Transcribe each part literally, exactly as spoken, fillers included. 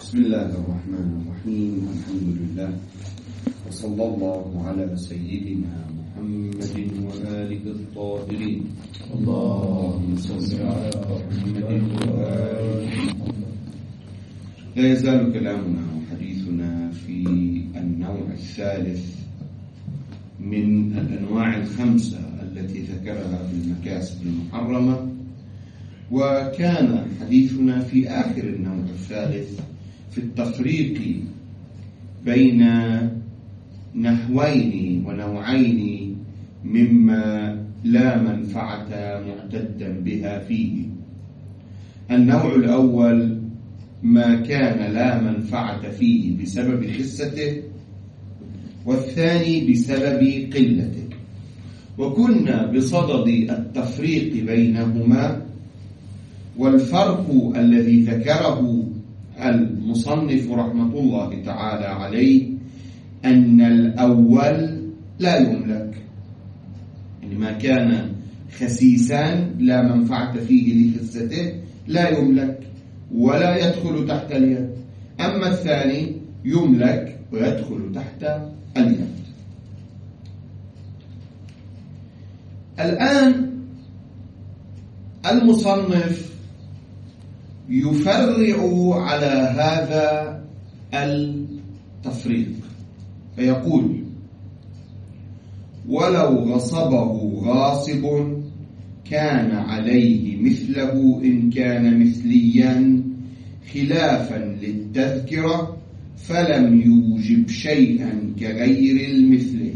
بسم الله الرحمن الرحيم. الحمد لله وصلى الله على سيدنا محمد وآله الطاهرين. اللهم صل على محمد وآله محمد. لا يزال كلامنا وحديثنا في النوع الثالث من الأنواع الخمسة التي ذكرها في المكاسب المحرمة، وكان حديثنا في آخر النوع الثالث في التفريق بين نحوين ونوعين مما لا منفعة معتدا بها فيه. النوع الأول ما كان لا منفعة فيه بسبب خسته، والثاني بسبب قلته. وكنا بصدد التفريق بينهما، والفرق الذي ذكره المصنف رحمة الله تعالى عليه أن الأول لا يملك، يعني ما كان خسيسا لا منفعة فيه لخسته لا يملك ولا يدخل تحت اليد، أما الثاني يملك ويدخل تحت اليد. الآن المصنف يفرع على هذا التفريق فيقول: ولو غصبه غاصب كان عليه مثله إن كان مثليا خلافا للتذكرة فلم يوجب شيئا كغير المثل.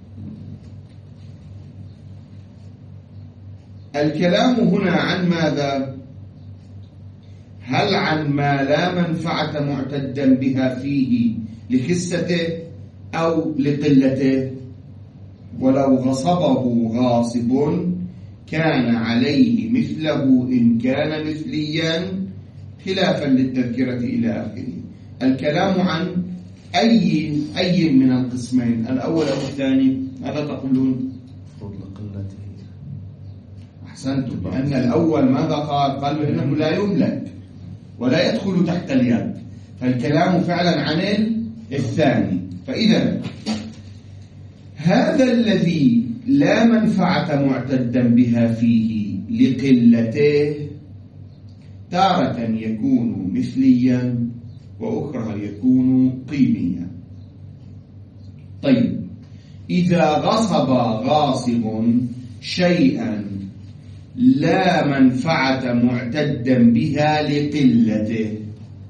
الكلام هنا عن ماذا؟ هل عن ما لا منفعة معتدا بها فيه لخسته أو لقلته؟ ولو غصبه غاصب كان عليه مثله إن كان مثليا خلافا للتذكرة إلى آخره. الكلام عن أي أي من القسمين، الأول أو الثاني؟ ماذا تقولون؟ أحسنتم، لأن الأول ماذا قال؟ قال بأنه لا يملك ولا يدخل تحت اليد، فالكلام فعلا عن الثاني. فإذا هذا الذي لا منفعة معتدا بها فيه لقلته تارة يكون مثليا وأخرى يكون قيميا. طيب، إذا غصب غاصب شيئا لا منفعة معتدا بها لقلته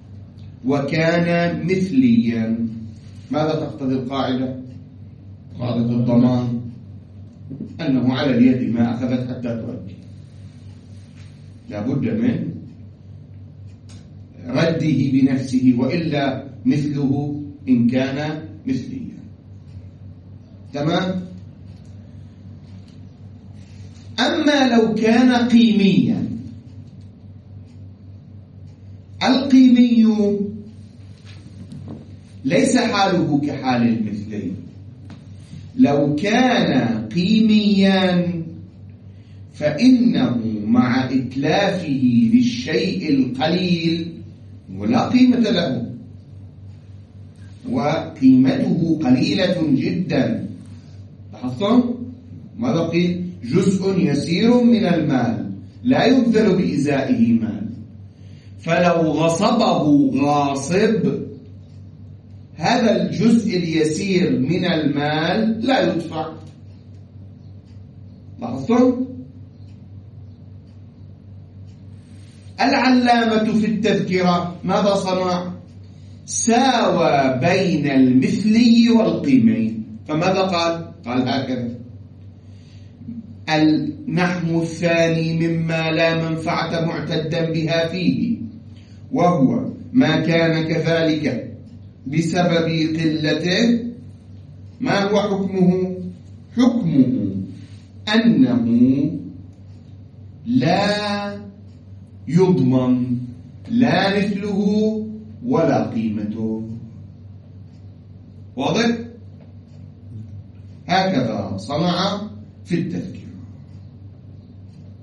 وكان مثليا، ماذا تقتضي القاعدة؟ قاعدة الضمان أنه على اليد ما أخذت حتى تؤدي، لا بد من رده بنفسه، وإلا مثله إن كان مثليا. تمام؟ أما لو كان قيميا، القيمي ليس حاله كحال المثلين. لو كان قيميا فإنه مع إتلافه للشيء القليل ولا قيمة له، وقيمته قليلة جدا. لاحظتم ماذا قيل؟ جزء يسير من المال لا يبذل بإزائه مال. فلو غصبه غاصب هذا الجزء اليسير من المال لا يدفع. لاحظتم؟ العلامة في التذكرة ماذا صنع؟ ساوى بين المثلي والقيمي، فماذا قال؟ قال هكذا: النحو الثاني مما لا منفعة معتدا بها فيه، وهو ما كان كذلك بسبب قلته، ما هو حكمه؟ حكمه أنه لا يضمن لا مثله ولا قيمته. واضح؟ هكذا صنع في التذكرة.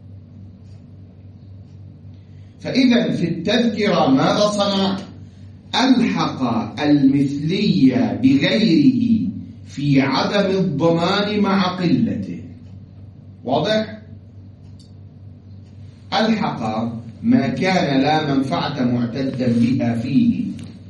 فإذا في التذكرة ماذا صنع؟ ألحق المثلية بغيره في عدم الضمان مع قلته. واضح؟ ألحق ما كان لا منفعة معتدا بها فيه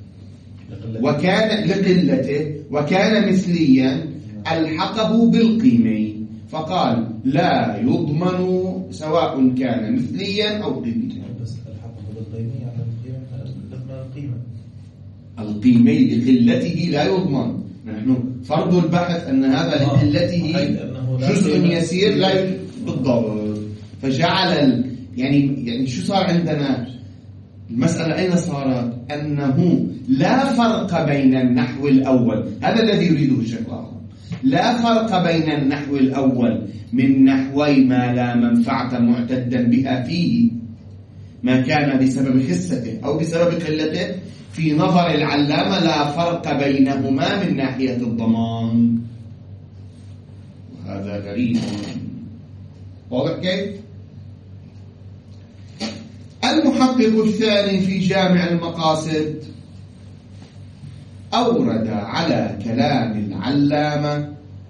وكان لقلته وكان مثليا، ألحقه بالقيمة، فقال لا يضمن سواء كان مثليا أو قيميا. بس ألحقه بالقيمة يعني القيمة القيمة لقلته لا يضمن. نحن فرض البحث أن هذا لقلته جزء يسير لا بالضبط، فجعل يعني يعني شو صار عندنا المسألة؟ أين صارت؟ أنه لا فرق بين النحو الأول، هذا الذي يريده الشيخ الآخر، لا فرق بين النحو الأول من نحوي ما لا منفعة معتدا بها فيه، ما كان بسبب خسته أو بسبب قلته، في نظر العلامة لا فرق بينهما من ناحية الضمان، وهذا غريب. واضح كيف؟ المحقق الثاني في جامع المقاصد أورد على كلام العلامة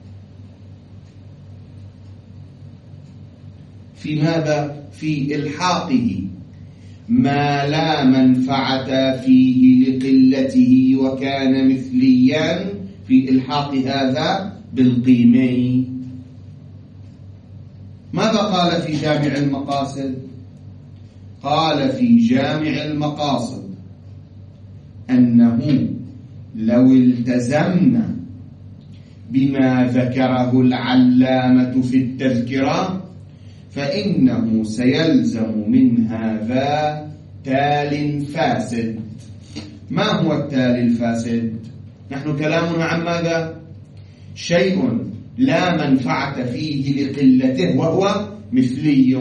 في ماذا؟ في إلحاقه ما لا منفعة فيه لقلته وكان مثليا، في إلحاق هذا بالقيمة. ماذا قال في جامع المقاصد؟ قال في جامع المقاصد أنه لو التزمنا بما ذكره العلامة في التذكرة فإنه سيلزم من هذا تال فاسد. ما هو التال الفاسد؟ نحن كلامنا عن ماذا؟ شيء لا منفعة فيه لقلته وهو مثلي.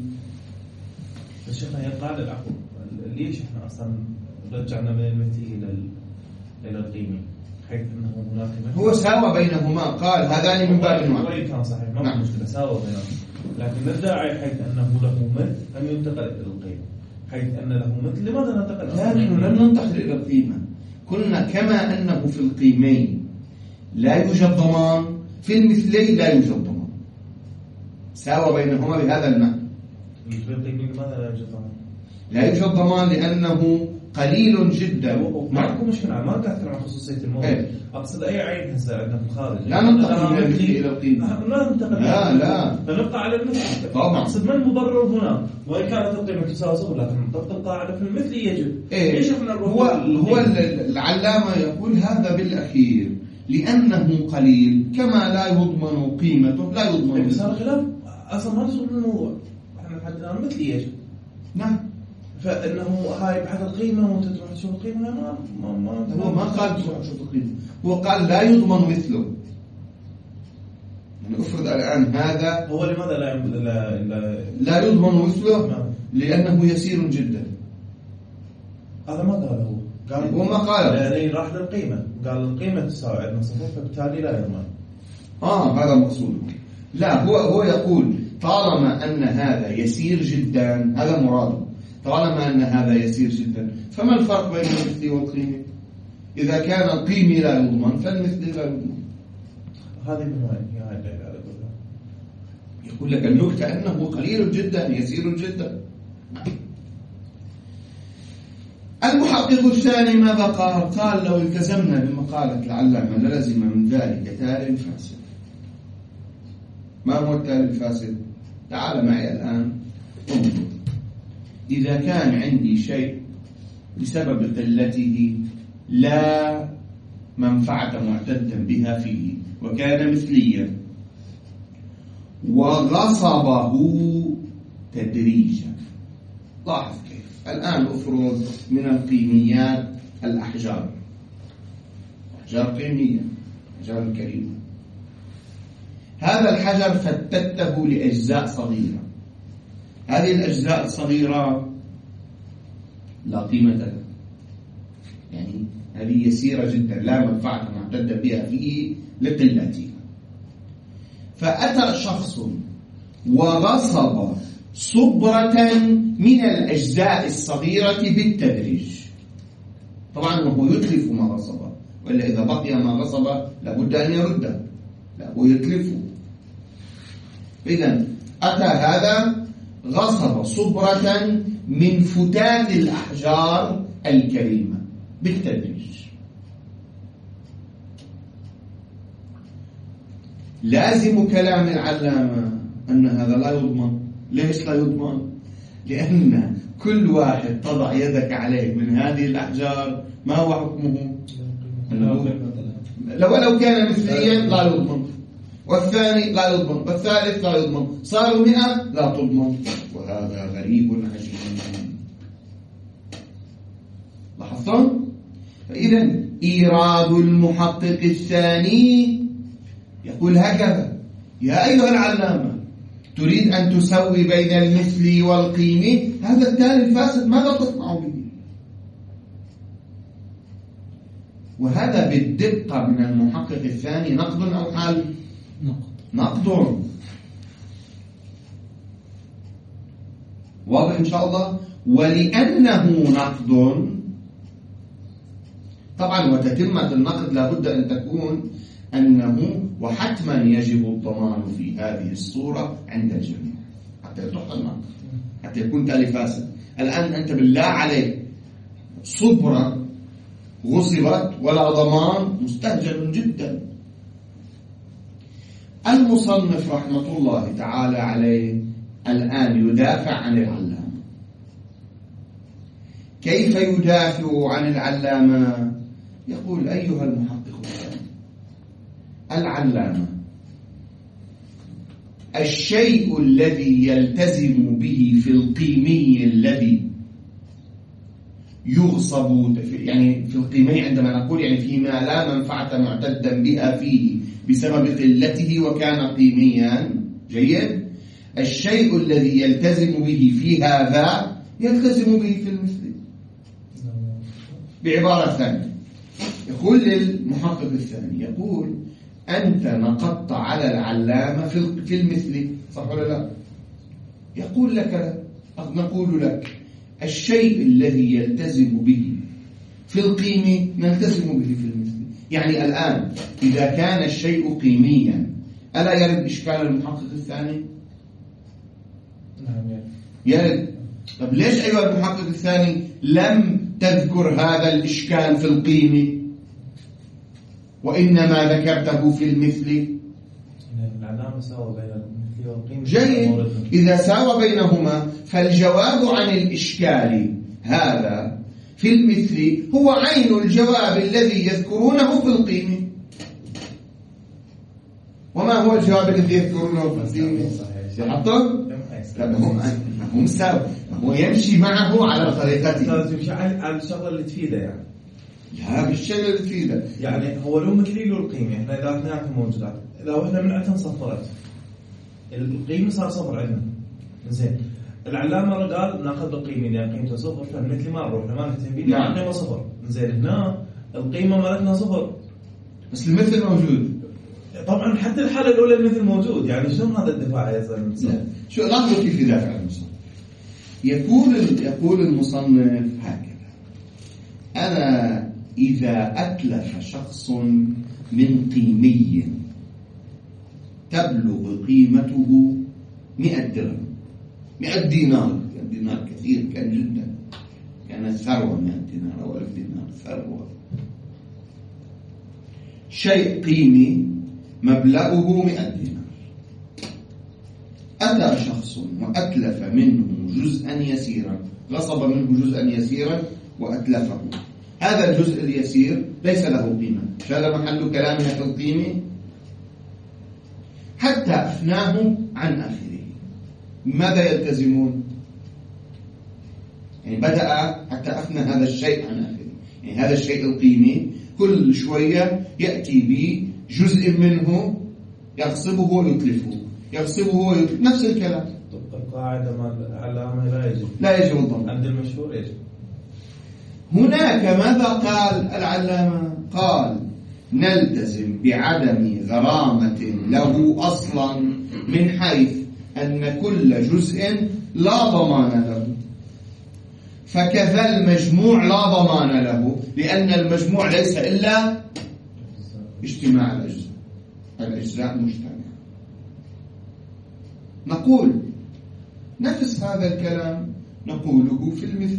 شيخنا يقال العفو، ليش احنا اصلا رجعنا من المثلي الى الى القيمه حيث انه هناك هو ساوى بينهما، قال هذان من باب واحد. وين كان صحيح ما نعم. مشكله ساوى بينهما، لكن ندعي حيث انه له مثل ان ينتقل الى القيمه، حيث ان له مثل لماذا ننتقل؟ لا، نحن لم ننتقل الى القيمه، كنا كما انه في القيمين لا يوجد ضمان، في المثلين لا يوجد ضمان، ساوى بينهما بهذا المعنى. لماذا لا يوجد ضمان؟ لا يوجد ضمان لأنه قليل جدا. معكم مشكلة، ما قاعد عن خصوصية الموضوع. إيه؟ أقصد أي عين هسه عندنا في الخارج. لا ننتقل من المثل إلى القيمة. لا ننتقل. لا لا. فنبقى على المثل. طبعا. أقصد ما المبرر هنا؟ وإن كانت القيمة تساوي صفر لكن ضبط القاعدة في المثل يجب. إيه؟ ليش إحنا هو هو العلامة يقول هذا بالأخير لأنه قليل كما لا يضمن قيمته لا يضمن. بس هذا خلاف أصلا ما تصل الموضوع. إحنا حدنا المثل يجب. نعم. فانه هاي بحث القيمه وانت تروح تشوف القيمه، ما ما ما هو ما قال تروح تشوف القيمه، هو قال لا يضمن مثله. يعني افرض الان هذا هو لماذا لا لا لا, لا يضمن مثله؟ ما. لانه يسير جدا. هذا ما قال هو قال هو ما قال يعني راح للقيمه، قال القيمه تساوي عندنا صفر فبالتالي لا يضمن. اه هذا مقصود. لا هو هو يقول طالما ان هذا يسير جدا، هذا مراده، طالما أن هذا يسير جدا فما الفرق بين المثل والقيمة؟ إذا كان القيمة لا يضمن فالمثل لا يضمن. هذه من وين؟ يقول لك النكتة أنه قليل جدا يسير جدا. المحقق الثاني ماذا قال؟ قال لو التزمنا بمقالة العلامة للزم من ذلك تال فاسد. ما هو التال الفاسد؟ تعال معي الآن انظر. إذا كان عندي شيء بسبب قلته لا منفعة معتدا بها فيه وكان مثليا وغصبه تدريجا، لاحظ كيف الآن أفرض من القيميات الأحجار، أحجار قيمية، أحجار الكريمة، هذا الحجر فتته لأجزاء صغيرة، هذه الأجزاء الصغيرة لا قيمة لها، يعني هذه يسيرة جدا لا منفعة معتدة بها فيه لقلتها، فأتى شخص وغصب صبرة من الأجزاء الصغيرة بالتدريج، طبعا وهو يتلف ما غصب، وإلا إذا بقي ما غصب لابد أن يرده، لا هو يتلفه. إذن أتى هذا غصب صبرة من فتات الأحجار الكريمة بالتدريج. لازم كلام العلامة أن هذا لا يضمن. ليش لا يضمن؟ لأن كل واحد تضع يدك عليه من هذه الأحجار ما هو حكمه؟ لو لو كان مثليا لا يضمن، والثاني لا يضمن، والثالث لا يضمن، صاروا مئة لا تضمن، وهذا غريب عجيب. لاحظتم؟ فإذا إيراد المحقق الثاني يقول هكذا: يا أيها العلامة، تريد أن تسوي بين المثل والقيمة، هذا التالي الفاسد ماذا تصنع به؟ وهذا بالدقة من المحقق الثاني نقد أو حل؟ نقد. واضح إن شاء الله. ولأنه نقد، طبعا وتتمة النقد لابد أن تكون أنه وحتما يجب الضمان في هذه الصورة عند الجميع حتى يصح النقد، حتى يكون تالي فاسد. الآن أنت بالله عليك صبرة غصبت ولا ضمان، مستهجن جدا. المصنف رحمة الله تعالى عليه الآن يدافع عن العلامة. كيف يدافع عن العلامة؟ يقول: أيها المحقق الثاني، العلامة الشيء الذي يلتزم به في القيمي الذي يغصب، يعني في القيمي عندما نقول يعني فيما لا منفعة معتدا بها فيه بسبب قلته وكان قيميا جيد، الشيء الذي يلتزم به في هذا يلتزم به في المثل. بعبارة ثانية يقول للمحقق الثاني، يقول: أنت نقضت على العلامة في المثل، صح ولا لا؟ يقول لك نقول لك الشيء الذي يلتزم به في القيمة نلتزم به في المثل. يعني الآن إذا كان الشيء قيميا ألا يرد إشكال المحقق الثاني؟ نعم يرد. طب ليش أيها المحقق الثاني لم تذكر هذا الإشكال في القيمة وإنما ذكرته في المثل؟ العلامة ساوى بين المثل والقيمة. جيد. إذا ساوى بينهما فالجواب عن الإشكال هذا في المثل هو عين الجواب الذي يذكرونه في القيمة. وما هو الجواب الذي يذكرونه في القيمة؟ يحطه؟ لا هم هم ساوى، هو يمشي معه على طريقته، يمشي على الشغلة اللي تفيده يعني. لا بالشغلة اللي تفيده يعني هو له مثلي له القيمة، احنا إذا اثنيناتهم موجودات، إذا احنا منعتهم صفرت القيمة صار صفر عندنا. زين، العلامة قال ناخذ القيمة لأن قيمته صفر، فالمثل ما نروح ما نهتم به لأن القيمة صفر. زين، هنا القيمة مالتنا صفر بس المثل موجود. طبعا حتى الحالة الأولى المثل موجود، يعني شلون هذا الدفاع يا زلمة؟ شو لاحظوا كيف يدافع المصنف. يقول يقول المصنف هكذا: أنا إذا أتلف شخص من قيمي تبلغ قيمته مئة درهم، مئة دينار، دينار كثير كان جدا، كانت ثروة مئة دينار أو ألف دينار، ثروة، شيء قيمي مبلغه مئة دينار. أتى شخص وأتلف منه جزءا يسيرا، غصب منه جزءا يسيرا وأتلفه. هذا الجزء اليسير ليس له قيمة، شال محل كلامنا في القيمة حتى أفناه عن آخره. ماذا يلتزمون؟ يعني بدأ حتى أفنى هذا الشيء عن آخره، يعني هذا الشيء القيمي كل شوية يأتي بجزء منه يغصبه ويتلفه، يغصبه ويتلفه، نفس الكلام. طب القاعدة مع العلامة لا يجب لا يجب الضمان. عند المشهور يجب. هناك ماذا قال العلامة؟ قال: نلتزم بعدم غرامة له أصلا من حيث أن كل جزء لا ضمان له. فكذا المجموع لا ضمان له، لأن المجموع ليس إلا اجتماع الأجزاء، الأجزاء مجتمعة. نقول نفس هذا الكلام نقوله في المثل.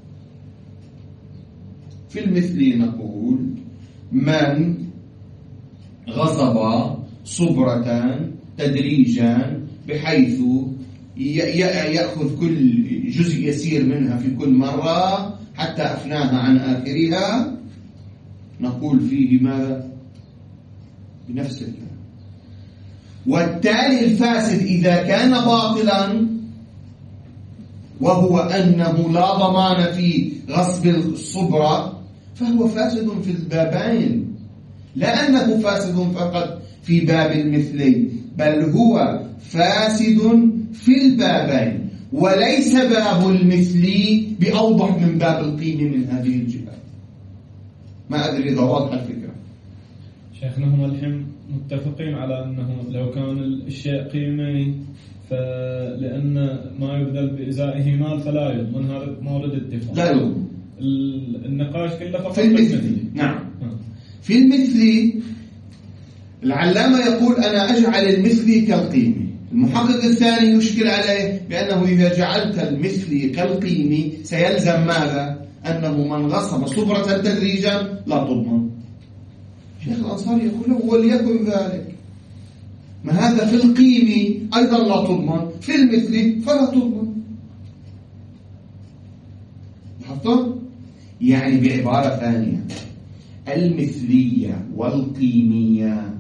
في المثل نقول من غصب صبرة تدريجا بحيث يأخذ كل جزء يسير منها في كل مرة حتى أفناها عن آخرها، نقول فيه ماذا؟ بنفس الكلام. والتالي الفاسد إذا كان باطلا، وهو أنه لا ضمان في غصب الصبرة، فهو فاسد في البابين، لا أنه فاسد فقط في باب المثلي، بل هو فاسد في البابين، وليس باب المثلي بأوضح من باب القيمة من هذه الجهة. ما أدري إذا واضحة الفكرة. شيخنا هم الحين متفقين على أنه لو كان الشيء قيمي فلأن ما يبذل بإزائه مال فلا يضمن، هذا مورد اتفاق. لا يضمن. النقاش كله فقط في المثلي. نعم. في المثلي العلامة يقول أنا أجعل المثلي كالقيمي. المحقق الثاني يشكل عليه بأنه إذا جعلت المثلي كالقيمي سيلزم ماذا؟ أنه من غصب صبرة تدريجا لا تضمن. شيخ الأنصاري يقول له وليكن ذلك، ما هذا في القيمي أيضا لا تضمن، في المثلي فلا تضمن. لاحظتم؟ يعني بعبارة ثانية المثلية والقيمية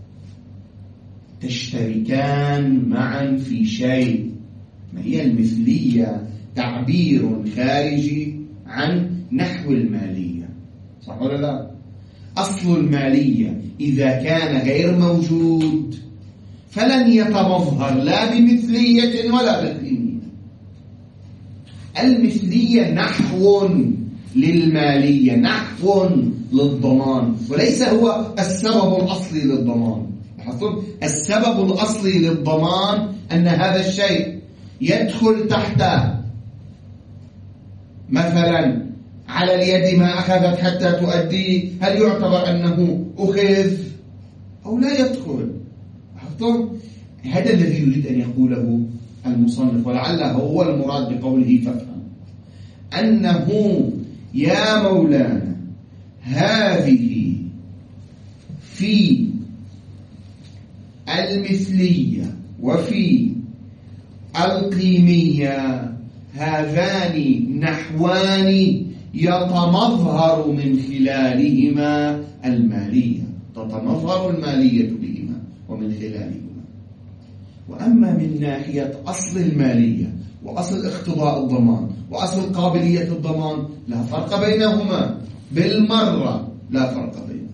تشتركان معا في شيء. ما هي المثلية؟ تعبير خارجي عن نحو المالية، صح ولا لا؟ أصل المالية إذا كان غير موجود فلن يتمظهر لا بمثلية ولا بقيمية. المثلية نحو للمالية، نحو للضمان، وليس هو السبب الأصلي للضمان. لاحظتم؟ السبب الأصلي للضمان أن هذا الشيء يدخل تحت مثلا على اليد ما أخذت حتى تؤدي، هل يعتبر أنه أخذ أو لا يدخل؟ لاحظتم؟ هذا الذي يريد أن يقوله المصنف، ولعله هو المراد بقوله فافهم، أنه يا مولانا هذه في المثلية وفي القيمية هذان نحوان يتمظهر من خلالهما المالية، تتمظهر المالية بهما ومن خلالهما. وأما من ناحية أصل المالية وأصل اقتضاء الضمان وأصل قابلية الضمان لا فرق بينهما بالمرة، لا فرق بينهما.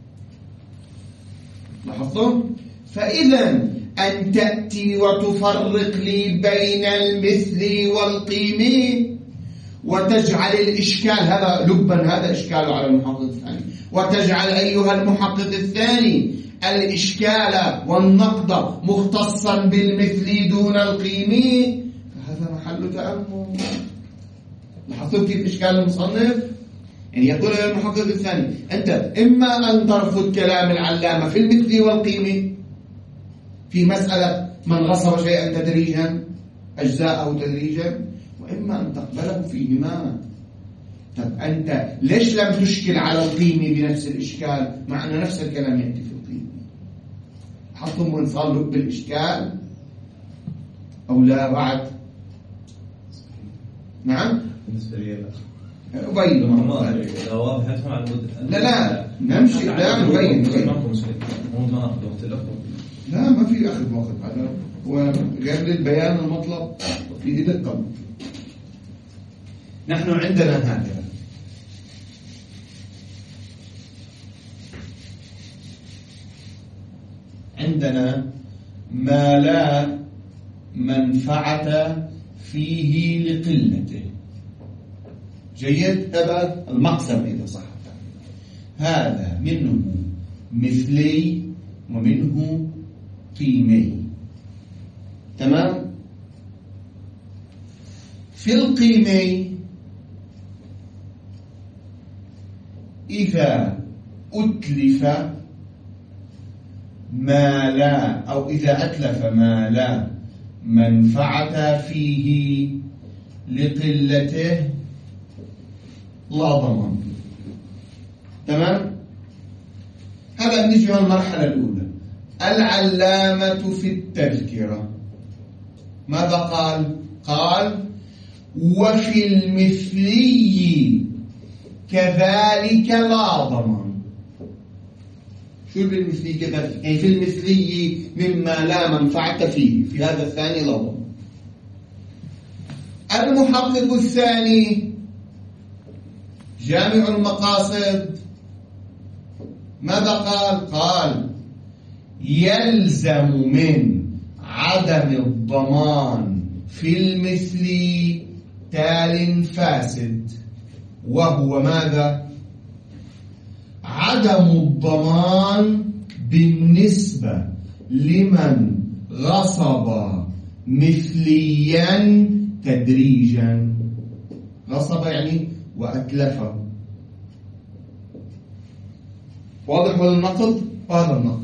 لاحظتم؟ فإذا أن تأتي وتفرق لي بين المثل والقيمي وتجعل الإشكال هذا لبا، هذا إشكال على المحقق الثاني، وتجعل أيها المحقق الثاني الإشكال والنقد مختصا بالمثل دون القيمي، فهذا محل تأمل. لاحظتم كيف إشكال المصنف؟ يعني يقول المحقق الثاني أنت إما أن ترفض كلام العلامة في المثل والقيمي في مسألة من غصب شيئا تدريجا أجزاءه تدريجا، وإما أن تقبله فيهما. طب أنت ليش لم تشكل على القيمي بنفس الإشكال مع أن نفس الكلام يأتي في القيمي؟ حطم وانصال لب بالإشكال أو لا بعد؟ نعم؟ بالنسبة لي لا أبين لا واضح أدخل على لا لا نمشي لا نبين لا ما في أخذ وقت، هذا وغير للبيان المطلب فيه دقة. نحن عندنا هكذا عندنا ما لا منفعة فيه لقلته. جيد؟ هذا المقسم إذا صح. هذا منه مثلي ومنه قيمي. تمام؟ في القيمي إذا أتلف ما لا أو إذا أتلف ما لا منفعة فيه لقلته لا ضمان. تمام؟ هذا نجي على المرحلة الأولى. العلامة في التذكرة ماذا قال؟ قال وفي المثلي كذلك لا ضمان. شو بالمثلي كذلك؟ يعني في المثلي مما لا منفعة فيه، في هذا الثاني لا ضمان. المحقق الثاني جامع المقاصد ماذا قال؟ قال يلزم من عدم الضمان في المثل تال فاسد، وهو ماذا؟ عدم الضمان بالنسبة لمن غصب مثليا تدريجا. غصب يعني وأتلفه. واضح ولا النقد؟ هذا النقد.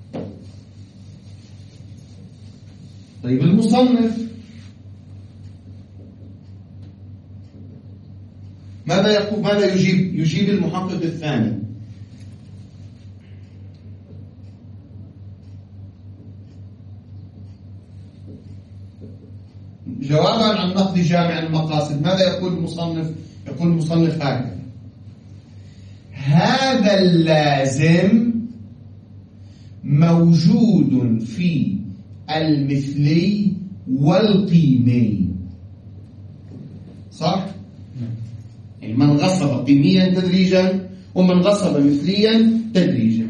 طيب المصنف ماذا يقول؟ ماذا يجيب؟ يجيب المحقق الثاني. جوابا عن نقد جامع المقاصد ماذا يقول المصنف؟ يقول المصنف هكذا: هذا اللازم موجود في المثلي والقيمي. صح؟ يعني من غصب قيميا تدريجا ومن غصب مثليا تدريجا.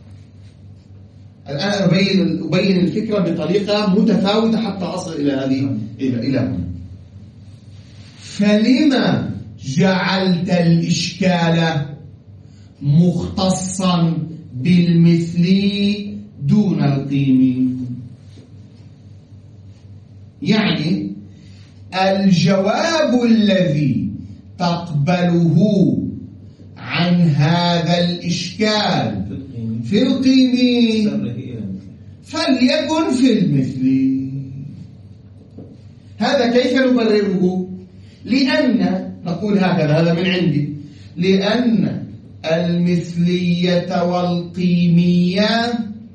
الآن أبين أبين الفكرة بطريقة متفاوتة حتى أصل إلى هذه إلى إلى هنا. فلما جعلت الإشكال مختصا بالمثلي دون القيمي؟ يعني الجواب الذي تقبله عن هذا الإشكال في القيمي فليكن في المثلي. هذا كيف نبرره؟ لأن نقول هكذا، هذا من عندي، لأن المثلية والقيمية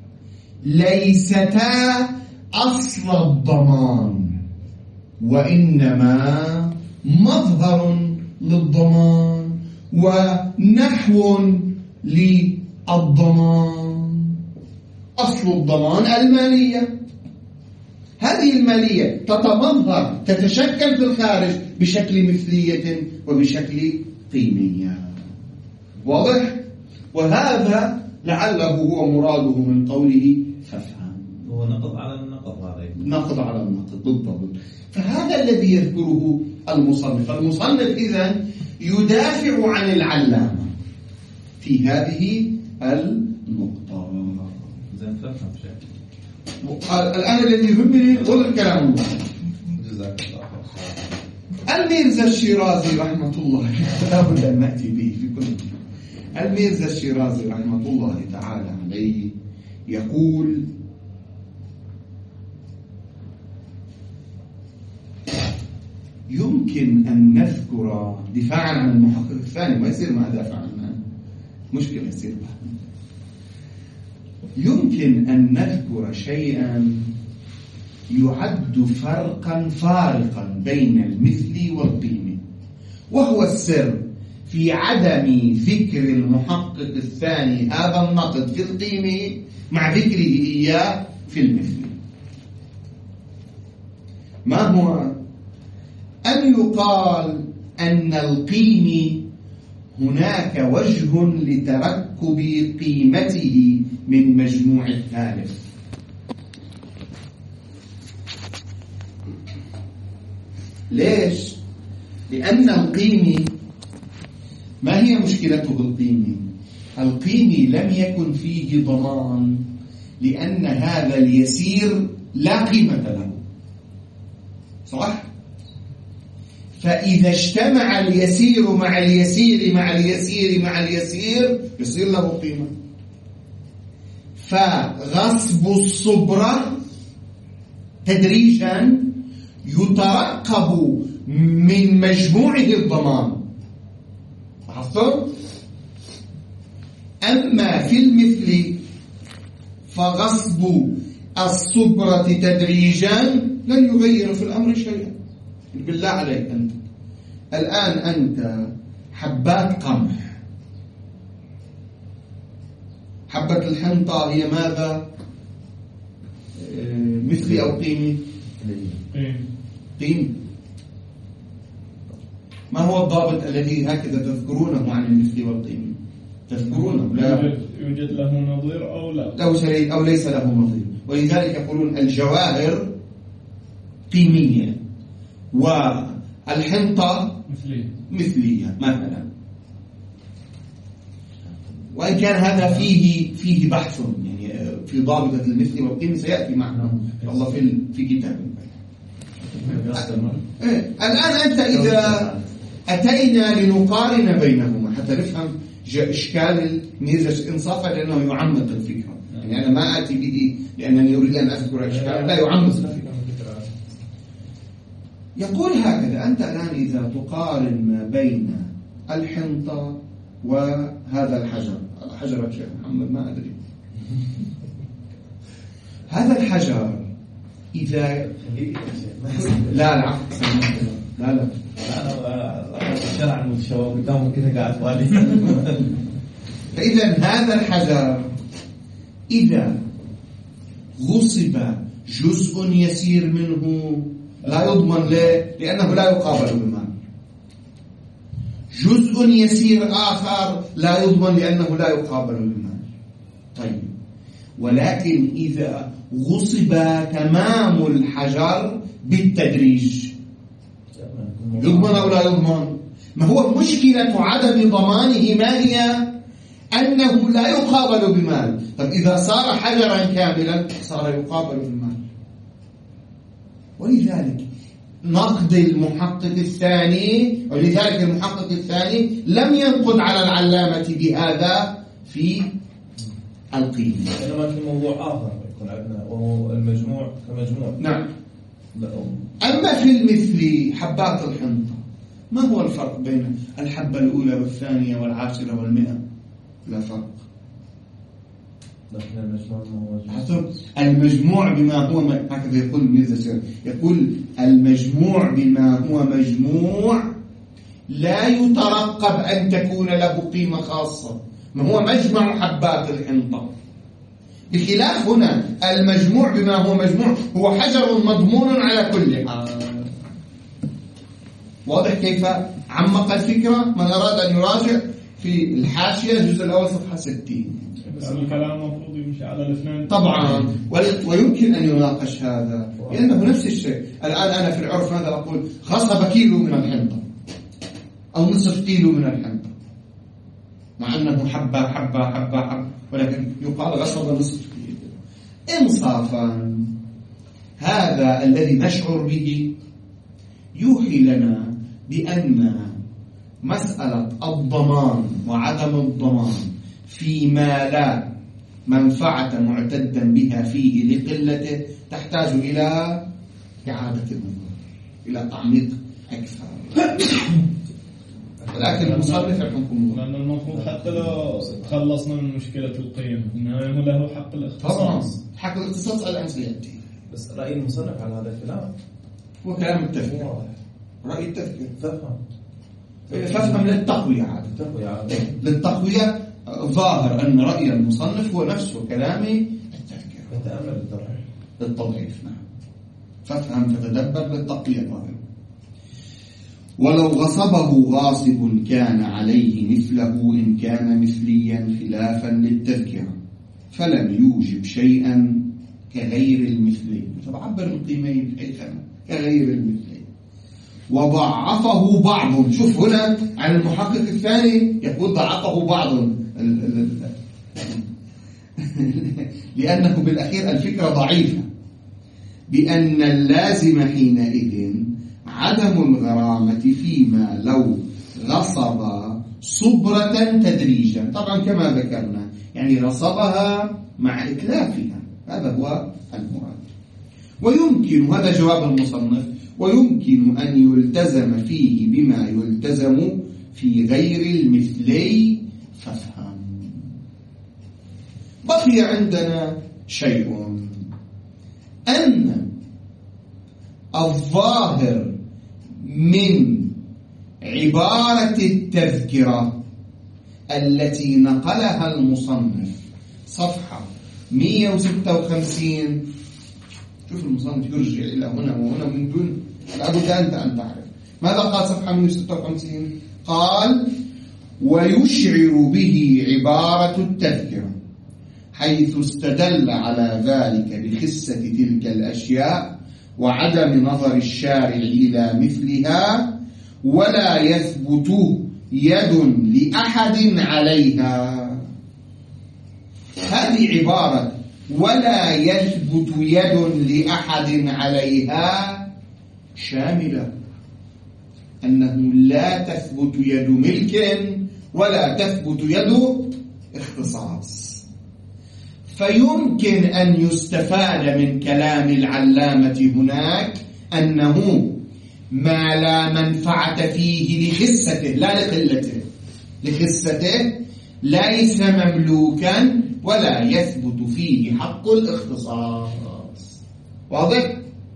ليستا أصل الضمان، وإنما مظهر للضمان ونحو للضمان. أصل الضمان المالية. هذه المالية تتمظهر تتشكل في الخارج بشكل مثلية وبشكل قيمية. واضح؟ وهذا لعله هو مراده من قوله فافهم. هو نقض على النقض هذا. نقض على النقض بالضبط. فهذا الذي يذكره المصنف. المصنف إذن يدافع عن العلامة في هذه النقطة. زين فافهم شيء. الآن الذي يهمني قل كلام الله. جزاك الله خير. الميرزا الشيرازي رحمة الله لا بد أن نأتي به في كل مكان. الميرزا الشيرازي رحمة الله تعالى عليه يقول: يمكن أن نذكر دفاعا عن المحقق الثاني، ما يصير ما أدافع عنه، مشكلة يصير. يمكن أن نذكر شيئا يعد فرقا فارقا بين المثل والقيمة، وهو السر في عدم ذكر المحقق الثاني هذا النقد في القيمة مع ذكره إياه في المثل. ما هو؟ أن يقال أن القيمة هناك وجه لتركب قيمته من مجموع الثالث. ليش؟ لأن القيمة ما هي مشكلته بالقيمة؟ القيمة لم يكن فيه ضمان، لأن هذا اليسير لا قيمة له. صح؟ فإذا اجتمع اليسير مع اليسير مع اليسير مع اليسير يصير له قيمة. فغصب الصبرة تدريجا يترقب من مجموعه الضمان. لاحظتم؟ أما في المثل فغصب الصبرة تدريجا لن يغير في الأمر شيئا. بالله عليك أنت الآن أنت حبات قمح، حبة الحنطة هي ماذا؟ مثلي أو قيمي؟ قيمي. ما هو الضابط الذي هكذا تذكرونه عن المثل والقيمي؟ تذكرونه لا يوجد له نظير أو لا له شيء أو ليس له نظير. ولذلك يقولون الجواهر قيمية والحنطة مثلية مثلية مثلا. وإن كان هذا فيه فيه بحث يعني في ضابطة المثل والقيمة سيأتي معنا الله في في كتاب. إيه. الآن أنت إذا أتينا لنقارن بينهما حتى نفهم إشكال الميزة إنصافا لأنه يعمق الفكرة. يعني أنا ما آتي به لأنني أريد أن أذكر إشكال، لا يعمق الفكرة. يقول هكذا: أنت الآن إذا تقارن ما بين الحنطة وهذا الحجر، حجر الشيخ محمد ما أدري هذا الحجر إذا لا لا لا لا الشرع المتشوق قدامه كذا قاعد فاضي. فإذا هذا الحجر إذا غصب جزء يسير منه لا يضمن له لأنه لا يقابل بمال، جزء يسير آخر لا يضمن لأنه لا يقابل بمال. طيب، ولكن إذا غصب تمام الحجر بالتدريج يضمن أو لا يضمن؟ ما هو مشكلة عدم ضمانه ما هي؟ أنه لا يقابل بمال. طب إذا صار حجرا كاملا صار يقابل بالمال. ولذلك نقد المحقق الثاني، ولذلك المحقق الثاني لم ينقد على العلامة بهذا في القيمة. إنما في موضوع آخر يكون عندنا وهو المجموع كمجموع. نعم. أما في المثل حبات الحنطة، ما هو الفرق بين الحبة الأولى والثانية والعاشرة والمئة؟ لا فرق. المجموع بما هو هكذا يقول ميزة، يقول المجموع بما هو مجموع لا يترقب أن تكون له قيمة خاصة، ما هو مجمع حبات الحنطة. بخلاف هنا المجموع بما هو مجموع هو حجر مضمون على كل حال. واضح كيف عمق الفكرة؟ من أراد أن يراجع في الحاشية الجزء الأول صفحة ستين. بس الكلام المفروض يمشي على الاثنين طبعا، ويمكن أن يناقش هذا لأنه نفس الشيء. الآن أنا في العرف ماذا أقول؟ غصب كيلو من الحنطة أو نصف كيلو من الحنطة، مع أنه حبة حبة حبة حبة، ولكن يقال غصب نصف كيلو. إنصافا هذا الذي نشعر به يوحي لنا بأن مسألة الضمان وعدم الضمان فيما لا منفعة معتدا بها فيه لقلته تحتاج إلى إعادة النظر، إلى تعميق أكثر. لكن المصنف يحكم الله، لأن المفروض حتى لو خلصنا من مشكلة القيم إنه له حق الاختصاص. حق الاختصاص الآن سيأتي. بس رأي المصنف على هذا الكلام هو كلام التذكير، رأي التذكير. تفهم فافهم للتقوية عادة. للتقوية ظاهر أن رأي المصنف هو نفسه كلامي التذكير. يتأمل للتضعيف. للتضعيف نعم. فافهم فتدبر للتقوية ظاهر. ولو غصبه غاصب كان عليه مثله إن كان مثليا خلافا للتذكرة، فلم يوجب شيئا كغير المثلين. فعبر القيمين كغير المثلين. وضعفه بعض. شوف هنا عن المحقق الثاني يقول ضعفه بعض لأنه بالأخير الفكرة ضعيفة، بأن اللازم حينئذ عدم الغرامة فيما لو غصب صبرة تدريجا، طبعا كما ذكرنا يعني غصبها مع إتلافها، هذا هو المراد. ويمكن، هذا جواب المصنف، ويمكن أن يلتزم فيه بما يلتزم في غير المثلي فافهم. بقي عندنا شيء، أن الظاهر من عبارة التذكرة التي نقلها المصنف صفحة مئة وستة وخمسين، شوف المصنف يرجع إلى هنا وهنا من دون لابد أنت أن تعرف ماذا قال صفحة مئة وستة وخمسين. قال: ويشعر به عبارة التذكرة حيث استدل على ذلك بخسة تلك الأشياء وعدم نظر الشارع إلى مثلها، ولا يثبت يد لأحد عليها. هذه عبارة ولا يثبت يد لأحد عليها شاملة، أنه لا تثبت يد ملك ولا تثبت يد اختصاص. فيمكن أن يستفاد من كلام العلامة هناك أنه ما لا منفعة فيه لخسته لا لقلته، لخسته ليس مملوكا ولا يثبت فيه حق الاختصاص. واضح؟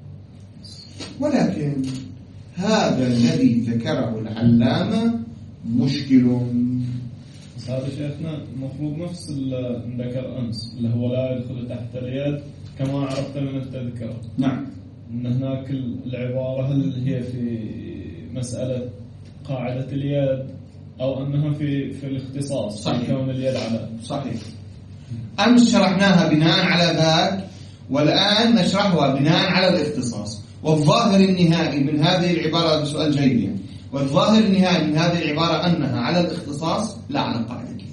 ولكن هذا الذي ذكره العلامة مشكل. هذا شيخنا المفروض نفس اللي ذكر أمس، اللي هو لا يدخل تحت اليد كما عرفت من التذكرة. نعم. أن هناك العبارة هل هي في مسألة قاعدة اليد أو أنها في في الاختصاص، صحيح. كون اليد على صحيح. أمس شرحناها بناء على ذاك، والآن نشرحها بناء على الاختصاص. والظاهر النهائي من هذه العبارة، سؤال جيد يعني، والظاهر النهائي من هذه العبارة أنها على الاختصاص لا على قاعدة اليد.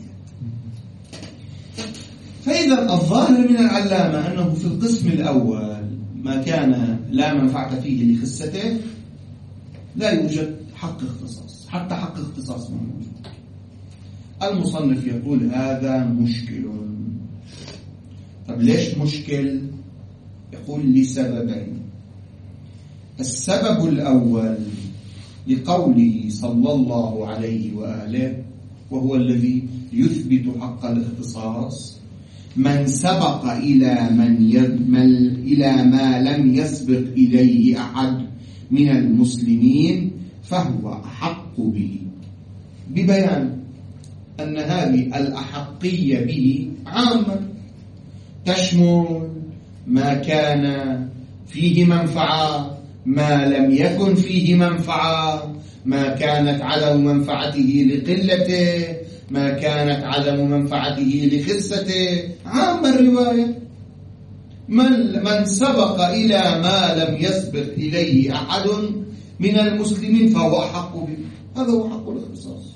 فإذا الظاهر من العلامة أنه في القسم الأول ما كان لا منفعة فيه لخسته لا يوجد حق اختصاص، حتى حق اختصاص ما موجود. المصنف يقول هذا مشكل. طب ليش مشكل؟ يقول لسببين. السبب الأول لقوله صلى الله عليه وآله، وهو الذي يثبت حق الاختصاص: من سبق إلى من يضمل إلى ما لم يسبق إليه أحد من المسلمين فهو أحق به، ببيان أن هذه الأحقية به عامة تشمل ما كان فيه منفعة، ما لم يكن فيه منفعة، ما كانت عدم منفعته لقلته، ما كانت عدم منفعته لخسته، عام الرواية. من, من سبق إلى ما لم يسبق إليه أحد من المسلمين فهو أحق به، هذا هو حق الاختصاص.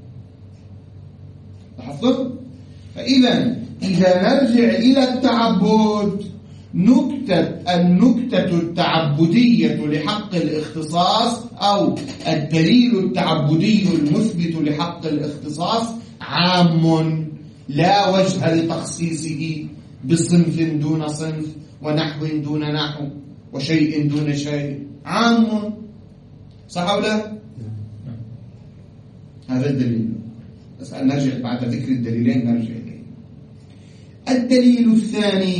لاحظتم؟ فإذا إذا نرجع إلى التعبد، نكتة النكتة التعبدية لحق الاختصاص أو الدليل التعبدي المثبت لحق الاختصاص عام لا وجه لتخصيصه بصنف دون صنف ونحو دون نحو وشيء دون شيء، عام. صح أو لا؟ هذا الدليل. بس نرجع بعد ذكر الدليلين نرجع إليه. الدليل الثاني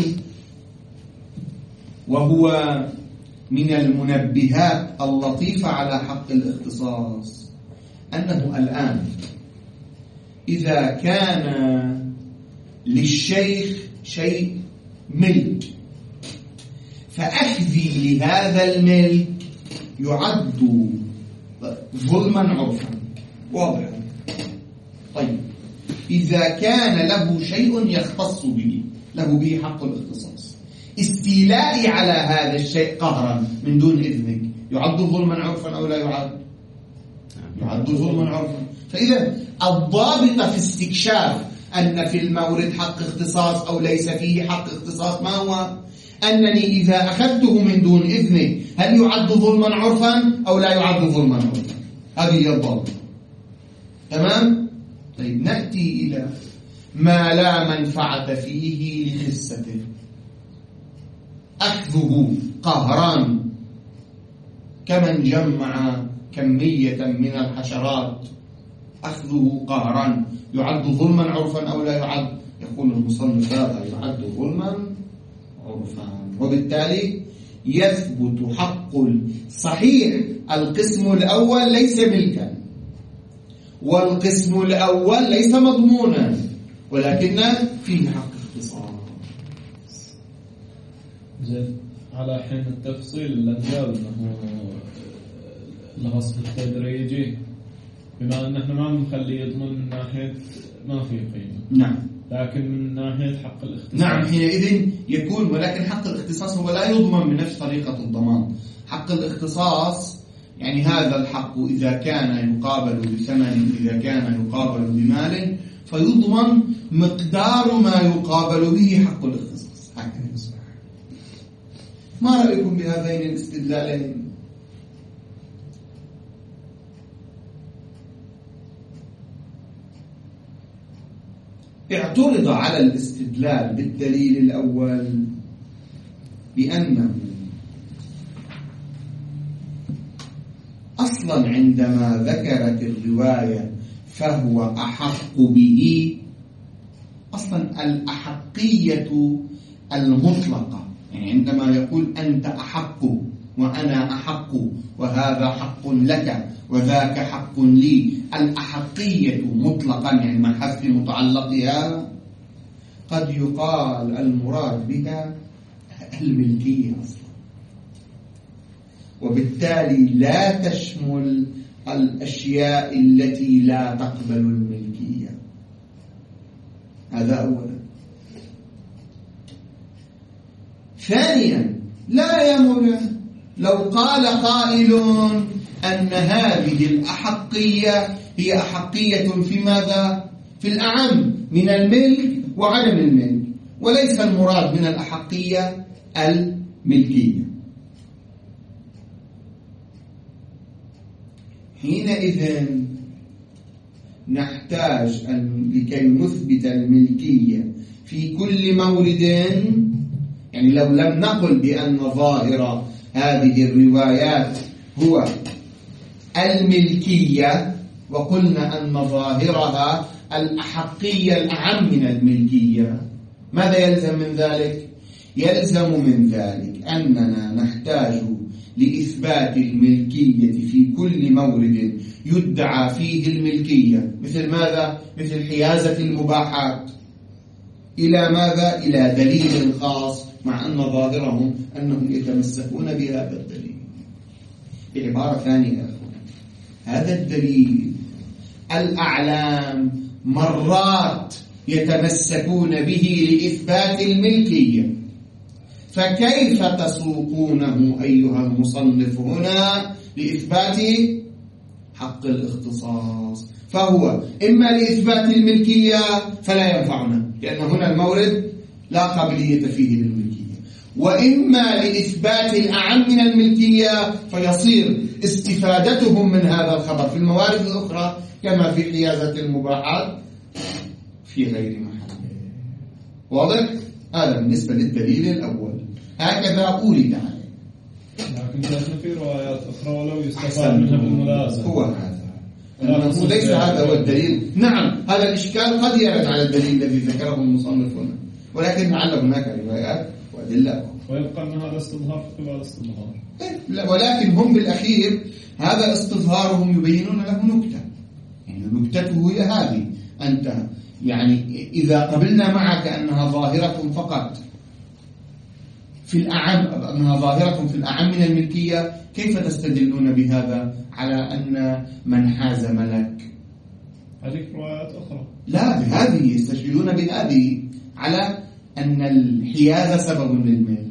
وهو من المنبهات اللطيفة على حق الاختصاص أنه الآن إذا كان للشيخ شيء ملك فأخذي لهذا الملك يعد ظلما عرفا، واضح؟ طيب إذا كان له شيء يختص به، له به حق الاختصاص، استيلائي على هذا الشيء قهرا من دون إذنك يعد ظلما عرفا أو لا يعد؟ يعد ظلما عرفا. فإذا الضابط في استكشاف أن في المورد حق اختصاص أو ليس فيه حق اختصاص ما هو؟ أنني إذا أخذته من دون إذنه هل يعد ظلما عرفا أو لا يعد ظلما عرفا؟ هذه هي الضابط. تمام؟ طيب نأتي إلى ما لا منفعة فيه لخسته. أخذه قهرا كمن جمع كمية من الحشرات، أخذه قهرا يعد ظلما عرفا أو لا يعد؟ يقول المصنف هذا يعد ظلما عرفا، وبالتالي يثبت حق صحيح. القسم الأول ليس ملكا، والقسم الأول ليس مضمونا، ولكن فيه حق اختصاص. زين، على حين التفصيل اللي قال انه الغصب التدريجي، بما ان احنا ما بنخليه يضمن من ناحيه ما في قيمه، نعم، لكن من ناحيه حق الاختصاص، نعم، حينئذ يكون. ولكن حق الاختصاص هو لا يضمن بنفس طريقه الضمان. حق الاختصاص يعني هذا الحق إذا كان يقابل بثمن، إذا كان يقابل بمال، فيضمن مقدار ما يقابل به حق الاختصاص. هكذا يصبح. ما رأيكم بهذين الاستدلالين؟ اعترض على الاستدلال بالدليل الأول بأنه أصلا عندما ذكرت الرواية فهو أحق به، أصلا الأحقية المطلقة، يعني عندما يقول أنت أحق وأنا أحق وهذا حق لك وذاك حق لي، الأحقية مطلقا يعني مع حذف متعلقها. قد يقال المراد بها الملكية أصلا، وبالتالي لا تشمل الأشياء التي لا تقبل الملكية. هذا أولا. ثانيا، لا يمنع لو قال قائل أن هذه الأحقية هي أحقية في ماذا؟ في الأعم من الملك وعدم الملك، وليس المراد من الأحقية الملكية. حينئذ نحتاج أن لكي نثبت الملكية في كل مورد، يعني لو لم نقل بأن ظاهر هذه الروايات هو الملكية وقلنا أن ظاهرها الأحقية الأعم من الملكية، ماذا يلزم من ذلك؟ يلزم من ذلك أننا نحتاج لإثبات الملكية في كل مورد يدعى فيه الملكية، مثل ماذا؟ مثل حيازة المباحات، إلى ماذا؟ إلى دليل خاص، مع أن ظاهرهم أنهم يتمسكون بهذا الدليل. بعبارة ثانية، هذا الدليل الأعلام مرات يتمسكون به لإثبات الملكية، فكيف تسوقونه أيها المصنف هنا لإثبات حق الاختصاص؟ فهو إما لإثبات الملكية فلا ينفعنا لأن هنا المورد لا قابلية فيه للملكية، وإما لإثبات الأعم من الملكية فيصير استفادتهم من هذا الخبر في الموارد الأخرى كما في حيازة المباحات في غير محل. واضح؟ هذا بالنسبة للدليل الأول، هكذا أولد عليه. لكن شاهدنا في روايات أخرى ولو يستفاد منها بالملازمة. هو هذا، أنه ليس هذا هو الدليل. نعم، هذا الإشكال قد يرد على الدليل الذي ذكره المصنف هنا، ولكن لعل هناك روايات وأدلة، ويبقى أن هذا استظهار في قبال استظهار. لا، ولكن هم بالأخير هذا استظهارهم يبينون له نكتة، يعني نكتته هي هذه: أنت يعني إذا قبلنا معك أنها ظاهرة فقط في الأعم، أنها ظاهرة في الأعم من الملكية، كيف تستدلون بهذا على أن من حاز ملك؟ هذه روايات أخرى. لا، بهذه يستشهدون بهذه على أن الحيازة سبب للملك.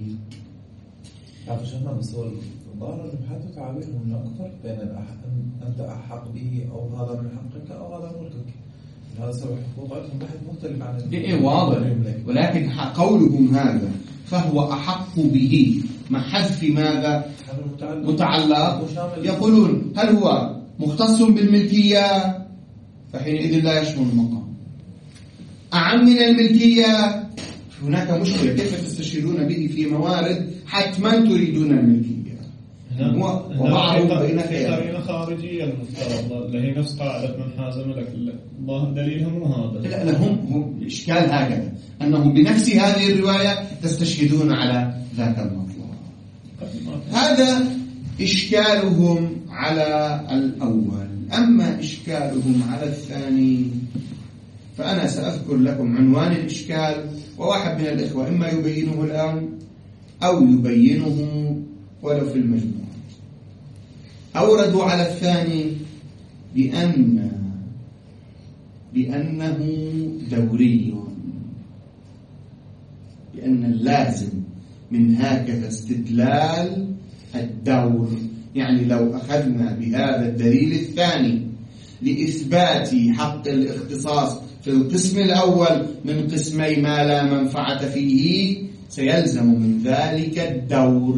عارف شو ما بس هو الظاهر حتى تعبيرهم أكثر بين أنت أحق به أو هذا من حقك أو هذا ملكك. هذا سبب حقوق عندهم بحث مختلف عن إيه واضح، ولكن قولهم هذا فهو أحق به مع حذف ماذا؟ متعلق. يقولون هل هو مختص بالملكية؟ فحينئذ لا يشمل المقام. أعم من الملكية؟ هناك مشكلة، كيف تستشيرون به في موارد حتما تريدون الملكية؟ وضعه بين قرينة خارجية المفترض اللي هي نفس قاعدة من حاز ملك الله، دليلهم مو هذا. لا لا، هم هم الإشكال هكذا أنهم بنفس هذه الرواية تستشهدون على ذاك المطلب. هذا إشكالهم على الأول. أما إشكالهم على الثاني فأنا سأذكر لكم عنوان الإشكال، وواحد من الإخوة إما يبينه الآن أو يبينه ولو في المجموعة. أوردوا على الثاني بأن بأنه دوري، لأن اللازم من هكذا استدلال الدور. يعني لو أخذنا بهذا الدليل الثاني لإثبات حق الاختصاص في القسم الأول من قسمي ما لا منفعة فيه، سيلزم من ذلك الدور.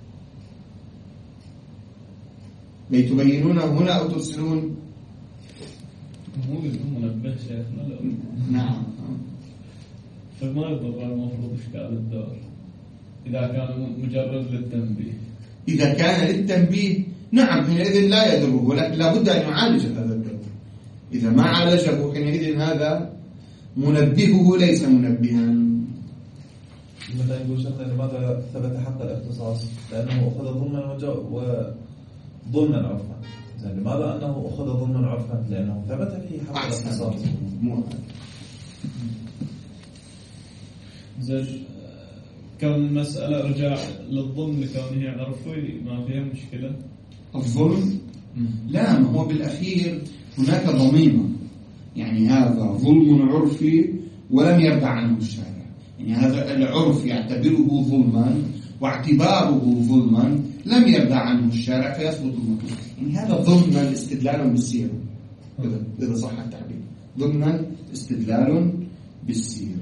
لتبينونه هنا أو ترسلون؟ مو بدون منبه شيخنا. نعم. فما يضر المفروض إشكال الدور إذا كان مجرد للتنبيه. إذا كان للتنبيه نعم حينئذ لا يضره، ولكن لا بد أن يعالج هذا الدور. إذا ما عالجه حينئذ هذا منبهه ليس منبها. مثلا يقول شيخنا لماذا ثبت حق الاختصاص؟ لأنه أخذ ضمنا ضمنا عرفا. زين، لماذا أنه أخذ ضمنا عرفا؟ لأنه ثبت فيه حق الاختصاص. زين، كون مسألة رجع للظلم لكونه عرفي ما فيها مشكلة. الظلم لا، ما هو بالأخير هناك ضميمة، يعني هذا ظلم عرفي ولم يرضى عنه الشارع. يعني هذا العرف يعتبره ظلما، واعتباره ظلما لم يرضى عنه الشارع فيثبت المطلوب. يعني هذا ضمنا استدلال بالسيرة، إذا صح التعبير، ضمنا استدلال بالسيرة.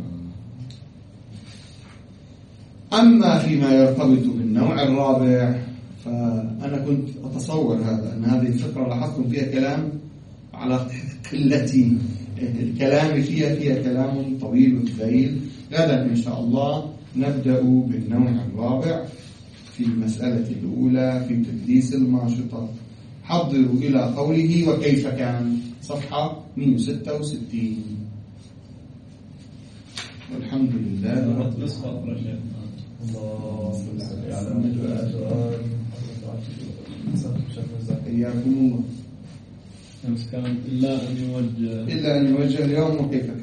أما فيما يرتبط بالنوع الرابع فأنا كنت أتصور هذا أن هذه الفكرة لاحظتم فيها كلام على قلة الكلام فيها فيها كلام طويل وثقيل. غدا إن شاء الله نبدأ بالنوع الرابع في المسألة الأولى في تدليس الماشطة. حضروا إلى قوله وكيف كان، صفحة مئة وستة وستين. والحمد لله رب العالمين. الله صل على محمد. إياكم الله. أمس كان إلا أن يوجه إلا أن يوجه اليوم وكيف